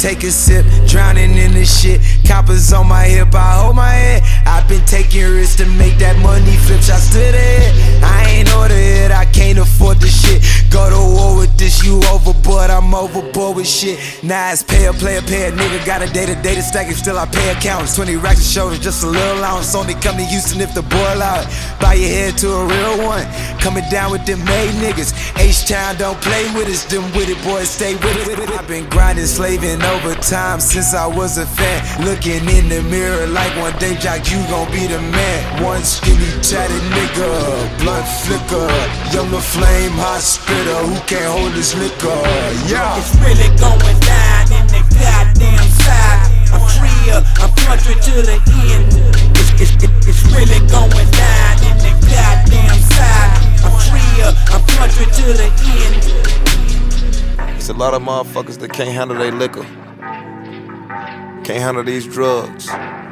take a sip, drowning in the shit. Coppers on my hip, I hold my head. I've been taking risks to make that money flip. Shots to the head, I ain't order it, I can't afford the shit. Go to war with this, you overboard, I'm overboard with shit. Now it's pay a player, pay a nigga. Got a day-to-day to stack it, still I pay accountants. 20 racks of shoulders, just a little allowance. Only come to Houston if the boil out. Bow your head to a real one. Coming down with them made niggas. H-Town don't play with us, them with it boys stay with it. I've been grinding, slaving overtime since I was a fan. Looking in the mirror like one day, Jock, you gon' be the man. One skinny tatted nigga, blood flicker. Young the flame, hot spitter, who can't hold his liquor? Yeah. It's really going down in the goddamn side. I'm free up, I'm country to the end. It's really going down in the goddamn side. I'm free up, I'm country to the end. It's a lot of motherfuckers that can't handle their liquor, can't handle these drugs.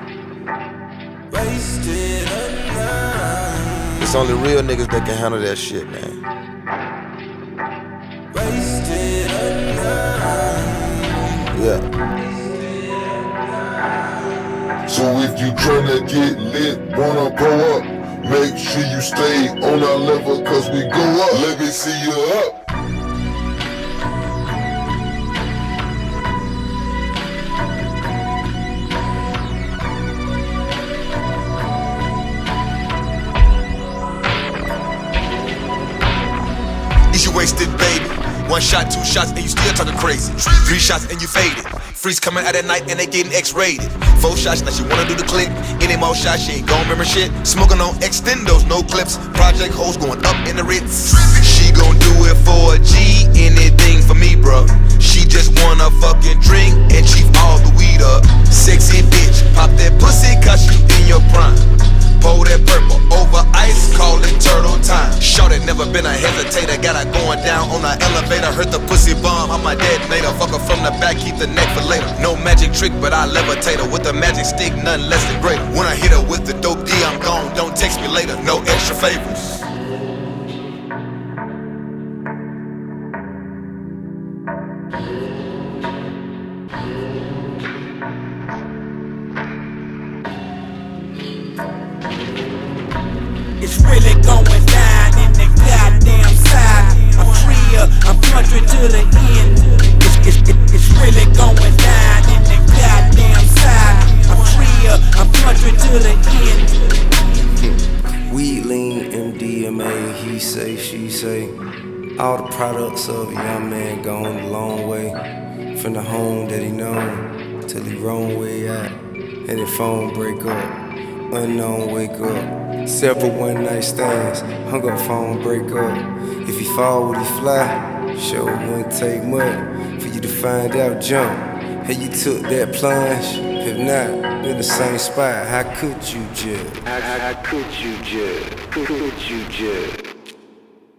It's only real niggas that can handle that shit, man. Yeah. So if you tryna get lit, wanna go up, make sure you stay on our level, cause we go up. Let me see you up. Is you wasted, baby? One shot, two shots, and you still talking crazy. 3 shots and you faded. Freaks coming out at night and they getting X-rated. 4 shots, now she wanna do the click. Any more shots, she ain't gon' remember shit. Smoking on extendos, no clips. Project hoes going up in the Ritz. She gon' do it for a G, anything for me, bro. She just wanna fucking drink and chief all the weed up. Sexy bitch, pop that pussy cause you in your prime. Pour that purple over ice, call it turtle time. Shorty never been a hesitator, got her going down on the elevator. Heard the pussy bomb, I'm a detonator. Fuck her from the back, keep the neck for later. No magic trick, but I levitate her with a magic stick, nothing less than greater. When I hit her with the dope D, I'm gone, don't text me later, no extra favors. It's really going down in the goddamn side. I'm free up, I'm country to the end. It's really going down in the goddamn side. I'm free up, I'm country to the end. Weed, lean, MDMA, he say, she say. All the products of a young man gone a long way. From the home that he known, till he wrong way out. And the phone break up, unknown wake up. Several one-night stands, hung up phone break up. If he fall, would he fly? Sure wouldn't take much for you to find out jump. Hey, you took that plunge? If not, in the same spot, how could you judge? How could you judge? Could you judge?